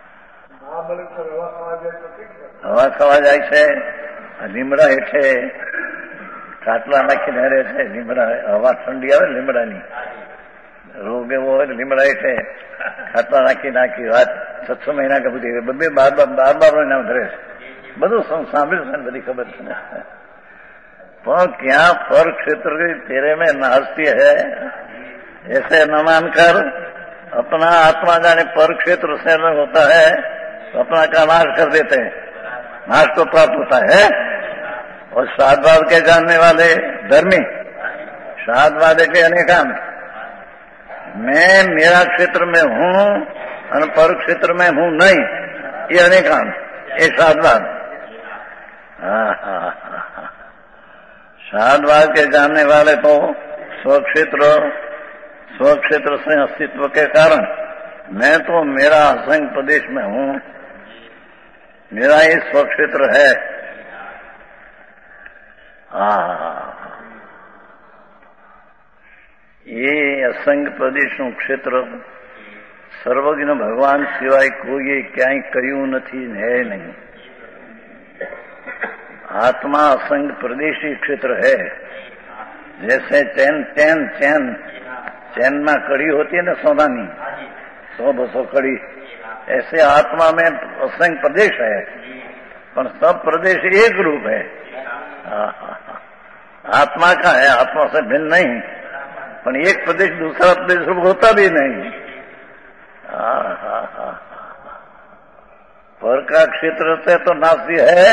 हवा खावा જાય છે, લીમડા હેઠે ખાટલા નાખીને રહે છે. લીમડા હવા ઠંડી આવે લીમડાની, રોગ એવો હોય લીમડા હેઠે ખાટલા નાખી વાત 6 મહિના કે બધી 12 મહિના ધરે છે. બધું સાંભળ્યું છે, બધી ખબર છે ને. પણ क्या पर क्षेत्र तेरे में नास्ती है ऐसे न मानकर अपना आत्मा जाने पर क्षेत्र से न होता है तो अपना का नाश कर देते हैं. नाश तो प्राप्त होता है. और शादवाद के जानने वाले धर्मी शादवाद के अनेकान, मैं मेरा क्षेत्र में हूँ और पर क्षेत्र में हूँ नहीं, ये अनेकान, ये शादवाद. हाँ हाँ हाँ, शादवाद के जानने वाले तो स्वक्षेत्र से अस्तित्व के कारण मैं तो मेरा असंग प्रदेश में हूँ, मेरा ही स्वक्षेत्र है. ये असंग प्रदेश નું ક્ષેત્ર સર્વજ્ઞ ભગવાન સિવાય કોઈએ ક્યાંય કર્યું નથી, है नहीं. आत्मा असंग प्रदेशी क्षेत्र है. जैसे चैन में कड़ी होती है ना सोनानी, 100-200 कड़ी, ऐसे आत्मा में असंग प्रदेश है, पर सब प्रदेश एक रूप है. आत्मा का है, आत्मा से भिन्न नहीं, पर एक प्रदेश दूसरा प्रदेश रूप होता भी नहीं. पर का क्षेत्र से तो नास्ती है.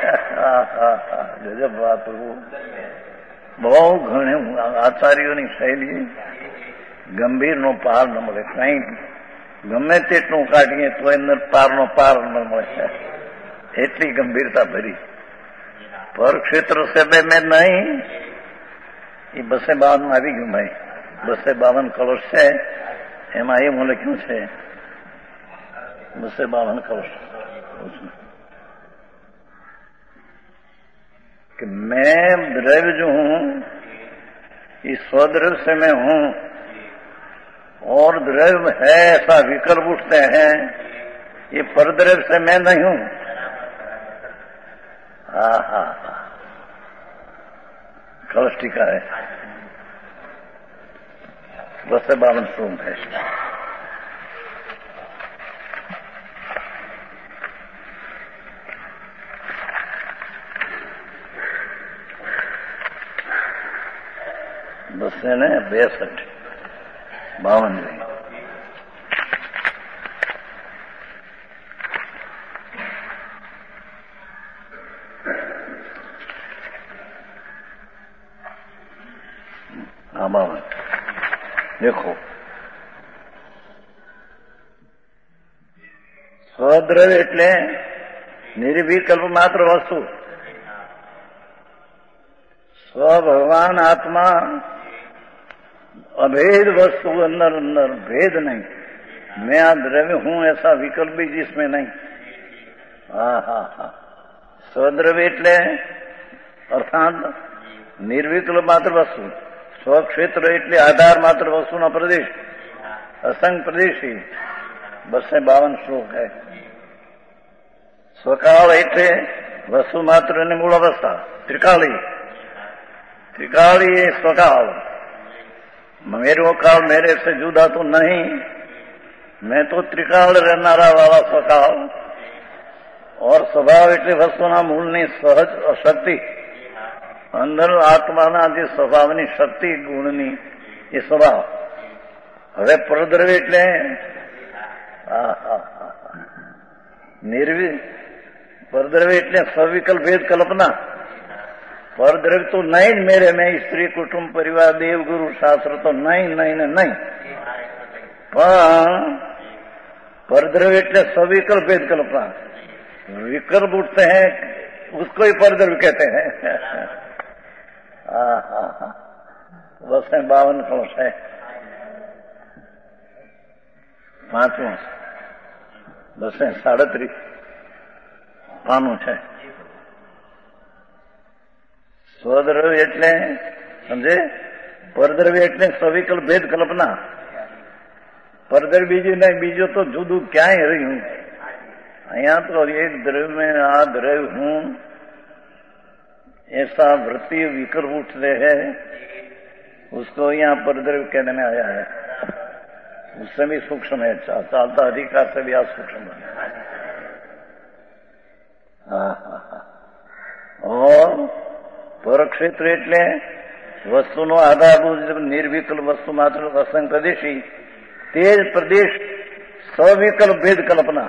गजब बात. બહુ ઘણી આચાર્યોની શૈલી ગંભીરનો પાર ન મળે. કઈ ગમે તેટલું કાઢીએ તો એમને પારનો પાર ન મળે, એટલી ગંભીરતા ભરી. પર ક્ષેત્ર से મેં નહીં. એ 252 માં આવી ગયું ભાઈ. 252 કળશ છે, એમાં એવું લખ્યું છે 252 કળશ कि मैं द्रव्य जो हूं, इस स्वद्रव्य से मैं हूं, और द्रव्य है ऐसा विकल्प उठते हैं, ये परद्रव्य से मैं नहीं हूं. कलश टीका है 252 श्लोक है. बसे ने 62 52 नहीं. हाँ 52. देखो સ્વદ્રવ્ય એટલે નિર્વિકલ્પ માત્ર વસ્તુ. સ્વ ભગવાન આત્મા अभेद वस्तु, अंदर अंदर भेद नहीं. मैं आ द्रव्य हूं ऐसा विकल्प भी जिसमें नहीं. स्वद्रव्य એટલે અર્થાત નિર્વિકલ્પ માત્ર વસ્તુ. સ્વક્ષેત્ર એટલે આધાર માત્ર વસ્તુનો પ્રદેશ, असंग प्रदेशी. 252 શ્લોક है. स्वकाल એટલે वस्तु मात्र ની મૂળ અવસ્થા, ત્રિકાળી. त्रिकाली स्वकाल. मेरे काल मेरे से जुदा तो नहीं, मैं तो त्रिकाल रहनारा वाला स्वकाल. और સ્વભાવ એટલે વસ્તુના મૂળની સહજ શક્તિ, અંદર આત્માના જે સ્વભાવની શક્તિ ગુણની એ સ્વભાવ. હવે પરદ્રવ્ય એટલે परद्रव्य એટલે સવિકલ્પ ભેદ કલ્પના. પરદ્રવ્ય તો નહીં જ મેરે મેં સ્ત્રી કુટુંબ પરિવાર દેવ ગુરુ શાસ્ત્ર તો નહીં નહીં ને નહીં. પણ परद्रव्य એટલે सविकल्प भेद कल्पना. विकल्प उठते हैं उसको ही परद्रव्य कहते हैं. बस 52 कलश है. 5 બસ 37 પાનું છે. સ્વદ્રવ્ય એટલે સમજે, પરદ્રવ્ય એટલે સવિકલ્પ ભેદ કલ્પના. પરદ્રવ્ય બીજું નહીં, બીજું તો જુદું ક્યાંય રહ્યું. અહીંયા તો એક द्रव्य में आ द्रव्य हूं ऐसा वृत्ति विकल्प उठते हैं, उसको यहाँ परद्रव्य कहने में आया है. उससे भी सूक्ष्म है, चालता अधिकार से भी आज सूक्ष्म है. और પરક્ષેત્ર એટલે વસ્તુનો આધારભૂત નિર્વિકલ્પ વસ્તુ માત્ર અસંગ પ્રદેશી, તે જ પ્રદેશ સવિકલ્પ ભેદ कल्पना.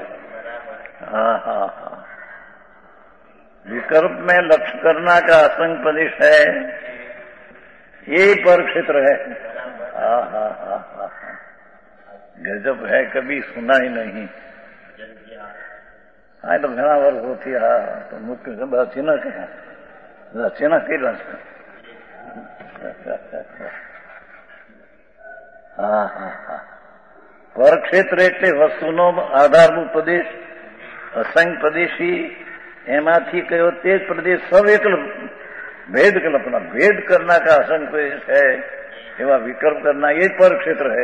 विकल्प में लक्ष्य करना का असंग प्रदेश है, यही परक्षेत्र है. गजब है, कभी सुना ही नहीं. हाँ तो घना वर्ष होती है तो मुख्य सब अचानक है, अचानक ही लगता. પરક્ષેત્ર એટલે વસ્તુનો આધારભૂત પ્રદેશ અસંગ પ્રદેશી, એમાંથી કયો તે જ પ્રદેશ સવિકલ્પ भेद कल्पना. भेद करना का असंग प्रदेश है, एवं विकल्प करना ये परक्षेत्र है.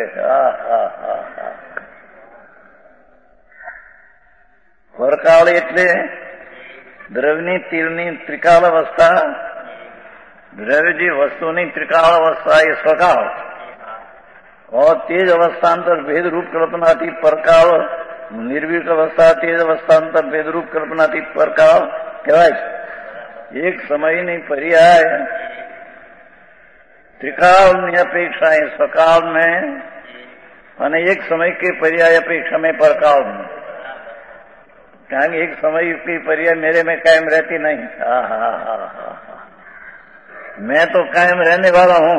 પરકાળ એટલે દ્રવ્યની તીરની ત્રિકાળ અવસ્થા. દ્રવ્ય જે વસ્તુની ત્રિકાળ અવસ્થા એ સ્વકાળ, और तेज अवस्थांतर भेद रूप कल्पना थी परकाल. निर्विक अवस्था तेज अवस्थांतर भेद रूप कल्पना थी परकाल कहवाय. एक समय नहीं पर्याय त्रिकाल ની अपेक्षा है स्वकाल में, અને एक समय के पर्याय अपेक्षा में परकाल में. કારણ કે एक समय की पर्याय मेरे में कायम रहती नहीं. मैं तो कायम रहने वाला हूं.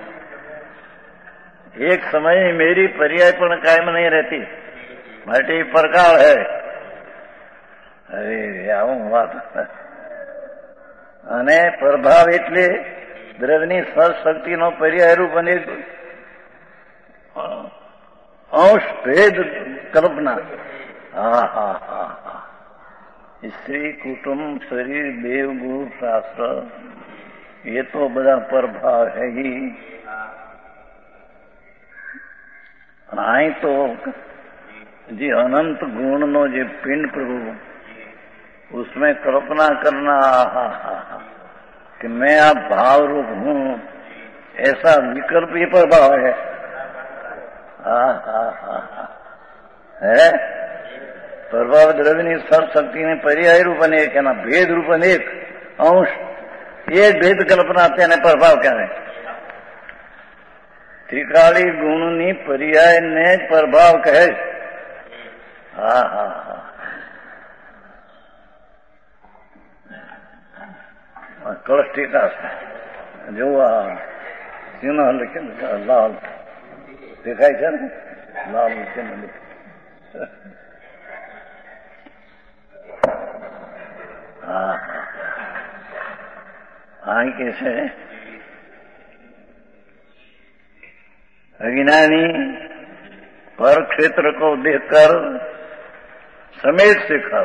एक समय मेरी पर्याय पण कायम नहीं रहती, માટે પરકાળ है. અરે આવું વાત. અને પ્રભાવ એટલે દ્રવ્યની સહશક્તિનો પર્યાયરૂપ અને અંશ ભેદ કલ્પના. स्त्री कुटुंब शरीर देव गुरु शास्त्र ये तो बड़ा प्रभाव है ही. आई तो जी अनंत गुण नो जे पिंड प्रभु, उसमें कल्पना करना कि मैं आप भाव रूप हूं, ऐसा विकल्प ही प्रभाव है. है प्रभाव द्रव्यની સર્વશક્તિને પર્યાય રૂપ અનેક, એના ભેદ રૂપ અનેક અંશ, એ ભેદ કલ્પના તેને પ્રભાવ કહેવાય. ત્રિકાળી ગુણની પર્યાયને જ પ્રભાવ કહે. કળશ ટીકા જો ચિહ્ન લખે લાલ દેખાય છે ને, લાલ ચિહ્ન કે છે अज्ञानी पर क्षेत्र को देखकर समेत शिखर,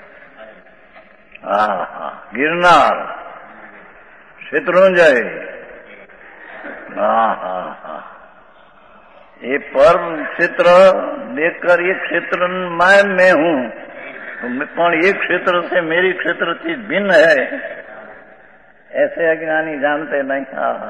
गिरनार, शत्रुंजय, ये पर क्षेत्र देखकर ये क्षेत्र मैं हूं, तो ये क्षेत्र से मेरी क्षेत्र चीज भिन्न है, ऐसे अज्ञानी जानते नहीं.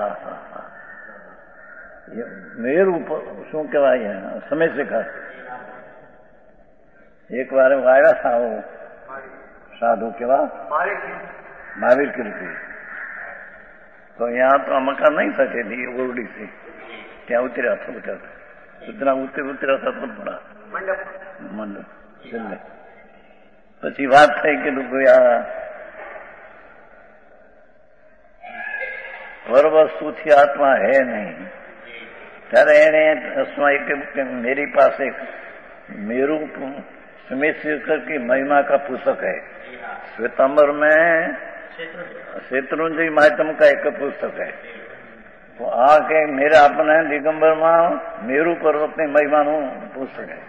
मेरू शू कहवाय समय शिखर. एक बार આવ્યા था वो साधु केवा महावीर कीर्ति। तो यहाँ तो मकान नहीं सके थी ओरडी से, क्या उतरा था उतना उतरा था तो बड़ा मंडप છેલ્લે પછી વાત થઈ કે આ પર વસ્તુથી આત્મા હે નહીં, ત્યારે એને અસ્માઈ કે मेरी पास एक मेरू समेत की महिमा का पुस्तक है, श्वेतांबर में शत्रुंजय महात्म का एक पुस्तक है। तो आके मेरे अपने दिगंबर में मेरू पर्वत की महिमा नु पुस्तक है।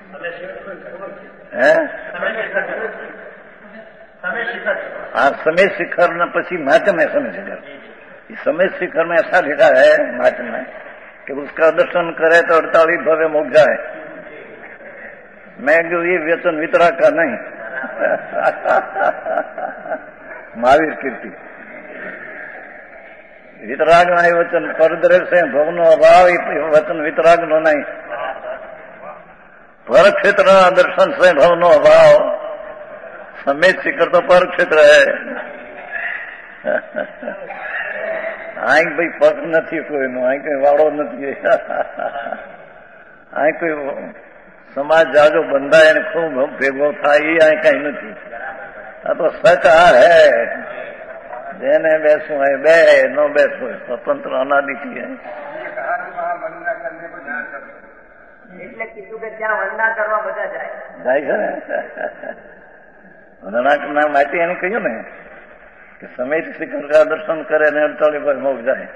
हाँ, समय शिखर न पची महात्म है। समय शिखर, समय शिखर में ऐसा लिखा है महात्म में कि उसका दर्शन करे तो 48 भव्य मोक्ष है। मैं जो ये व्यसन वितराग का नहीं महावीर कीर्ति वितराग ना वचन परद्रव्य से भोग नो अभाव वचन वितराग नो नहीं, पर क्षेत्र दर्शन से भव नो अभाव। समेत शिखर तो पर क्षेत्र है। आई भाई पग नहीं कोई नो, आई कोई वाड़ो नहीं, आई कोई समाज जागो बंधाय ने खूब भेगो था, ये आई कहीं नहीं। आ तो सच है, જેને બેસવું હોય બે, ન બેસવું હોય સ્વતંત્ર અનાદિથી है। એટલે કીધું કે ત્યાં વંદના કરવા બધા જાય છે ને। વંદના કરનાર માહિતી એને કહ્યું ને કે સમેત શિખર કા દર્શન કરે ને 48 પર મોક્ષ જાય।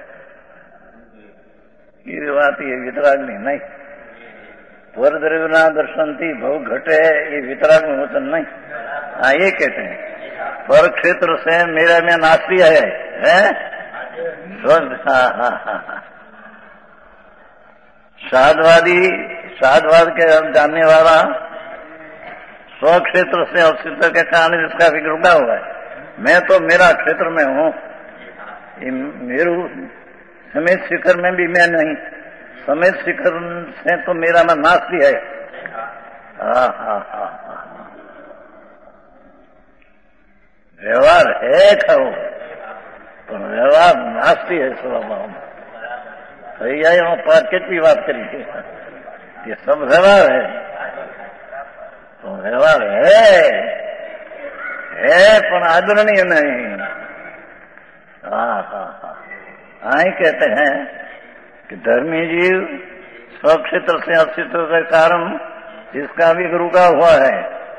એ વાત એ વિતરાગની નહીં। પરદ્રવ્યના દર્શનથી ભવ ઘટે, એ વિતરાગનું વચન નહીં। हाँ, ये कहते हैं पर क्षेत्र से मेरा में नास्ती है, साधवाद के जानने वाला स्व क्षेत्र से अस्तित्व के कारण जिसका फिक्र रुका हुआ है। मैं तो मेरा क्षेत्र में हूँ, मेरू समेत शिखर में भी मैं नहीं, समेत शिखर से तो मेरा में नास्ती है। हाँ हाँ हाँ, व्यवहार है खरो, तो व्यवहार नास्ती है स्वभाव में। सही है, पाठ कितनी बात करी थी कि सब व्यवहार है, तो व्यवहार है पर आदरणीय नहीं। हाँ हाँ हाँ, आई कहते हैं कि धर्मी जीव स्वक्षेत्र से अस्तित्व के कारण जिसका भी रुका हुआ है।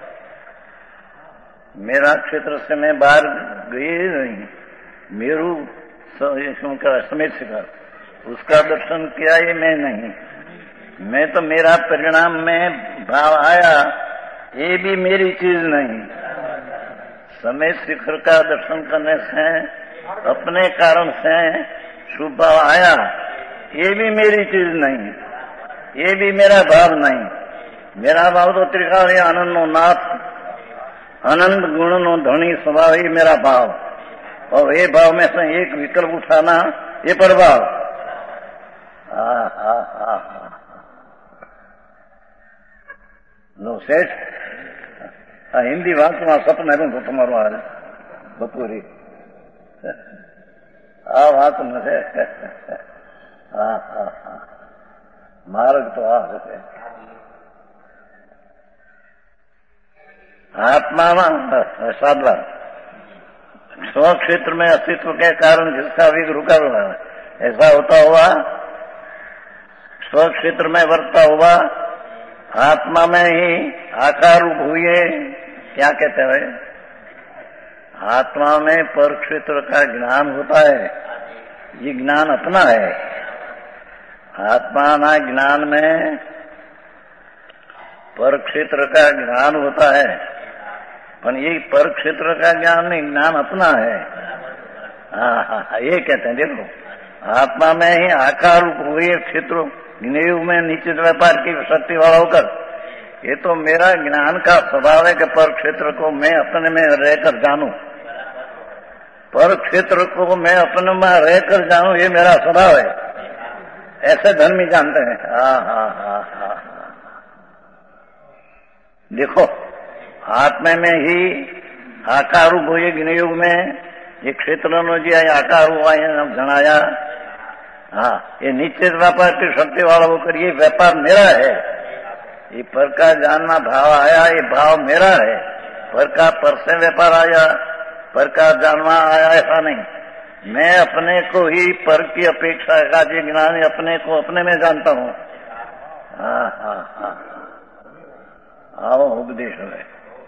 मेरा क्षेत्र से मैं बाहर गई नहीं, मेरू समेत शिखर उसका दर्शन किया, ये मैं नहीं। मैं तो मेरा परिणाम में भाव आया, ये भी मेरी चीज नहीं। समेत शिखर का दर्शन करने से अपने कारण से शुभ भाव आया, ये भी मेरी चीज नहीं, ये भी मेरा भाव नहीं। मेरा भाव तो त्रिकाल आनंद नो नाथ, आनंद गुण नो धनी स्वभाव, ये मेरा भाव। और ये भाव में से एक विकल्प उठाना, ये प्रभाव। लो सेठ, हिंदी वांचू सपन है तो तुम्हारो हाल बपूरी वात न है। मार्ग तो आ है। आत्मा साधवा स्व क्षेत्र में अस्तित्व के कारण जिसका वेग रुका हुआ है, ऐसा होता हुआ स्व क्षेत्र में वर्तता हुआ आत्मा में ही आकार रूप हुए। क्या कहते हैं? आत्मा में पर क्षेत्र का ज्ञान होता है, ये ज्ञान अपना है। आत्मा ना ज्ञान में पर क्षेत्र का ज्ञान होता है, पर ये पर क्षेत्र का ज्ञान नहीं, ज्ञान अपना है। हाँ, ये कहते हैं देखो, आत्मा में ही आकार हुए क्षेत्र ज्ञेय में निश्चित व्यापार की शक्ति वाला होकर, ये तो मेरा ज्ञान का स्वभाव है कि पर क्षेत्र को मैं अपने में रहकर जानूं। पर क्षेत्र को मैं अपने में रहकर जानूं, ये मेरा स्वभाव है। ऐसे धर्मी जानते हैं। हाँ, देखो आत्मा में ही આકાર ઉભો એ જ્ઞેયુગ મેં એ ક્ષેત્રનો જે આકાર हुआ જણાયા हाँ ये निश्चित व्यापार की शक्ति वाला होकर ये व्यापार मेरा है, ये पर का जानना भाव आया ये भाव मेरा है, पर का पर से व्यापार आया पर का जानना आया ऐसा नहीं। मैं अपने को ही पर की अपेक्षा का जो ज्ञान अपने को अपने में जानता हूँ। हाँ हाँ हाँ आओ उपदेश है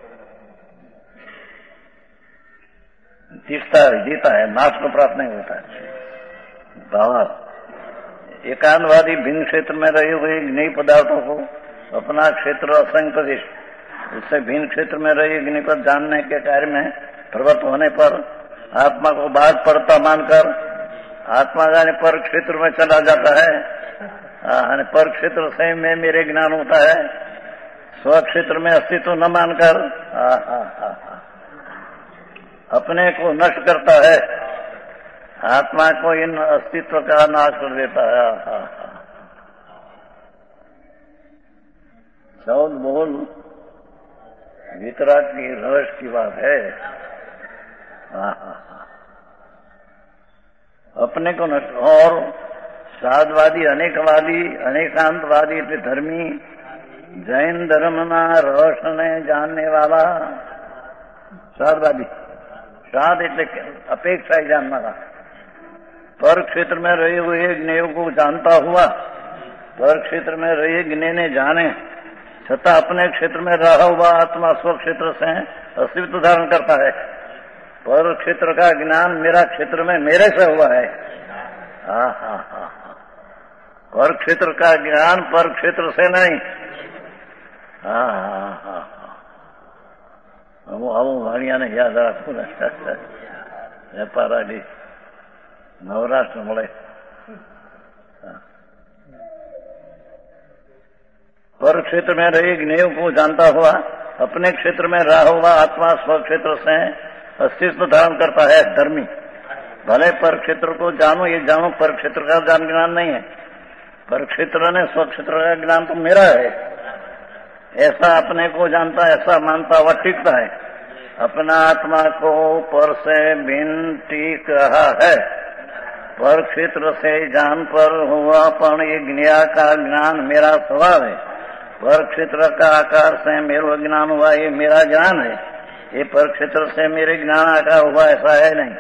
जीता है नाश को प्राप्त नहीं होता है। भाव एकांतवादी भिन्न क्षेत्र में रहे हुए ज्ञेय पदार्थों को अपना क्षेत्र असंग प्रदेश उससे भिन्न क्षेत्र में रहे ज्ञेय पद जानने के कार्य में प्रवृत्त होने पर आत्मा को बाद पड़ता मानकर आत्मा जाने पर क्षेत्र में चला जाता है। पर क्षेत्र से में मेरे ज्ञान होता है, स्व क्षेत्र में अस्तित्व न मानकर अपने को नष्ट करता है, आत्मा को इन अस्तित्व का नाश कर देता है। चौद बोल वितराग की रहस्य की बात है। अपने को नष्ट और साधवादी अनेकवादी अनेकांतवादी धर्मी जैन धर्म ना रहस्य ने जानने वाला साधवादी साध એટલે अपेक्षा ही जानना था। पर क्षेत्र में रहे हुए ज्ञेय को जानता हुआ पर क्षेत्र में रहे ज्ञेय ने जाने छता अपने क्षेत्र में रहा हुआ आत्मा स्व क्षेत्र से अस्तित्व धारण करता है। पर क्षेत्र का ज्ञान मेरा क्षेत्र में मेरे से हुआ है। पर क्षेत्र का ज्ञान पर क्षेत्र से नहीं। વાણિયા ને યાદ રાખવું ને વેપારાડી નવરાષ્ટ્ર મળે। पर क्षेत्र में रहे ज्ञेय को जानता हुआ अपने क्षेत्र में रहा हुआ आत्मा स्व क्षेत्र से अस्तित्व धारण करता है। धर्मी भले पर क्षेत्र को जानो ये जानो पर क्षेत्र का ज्ञान नहीं है, पर क्षेत्र ने स्व क्षेत्र का ज्ञान तो मेरा है ऐसा अपने को जानता ऐसा मानता हुआ टिकता है। अपना आत्मा को पर से भिन्न टिक रहा है। पर क्षेत्र से जान पर हुआ पण ये ज्ञेय का ज्ञान मेरा स्वभाव है। पर क्षेत्र का आकार से मेरा ज्ञान हुआ ये मेरा ज्ञान है, ये पर क्षेत्र से मेरे ज्ञान आकार हुआ ऐसा है नहीं।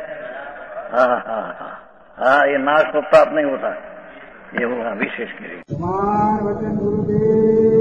ये नाश को प्राप्त नहीं होता, ये होगा विशेष के लिए।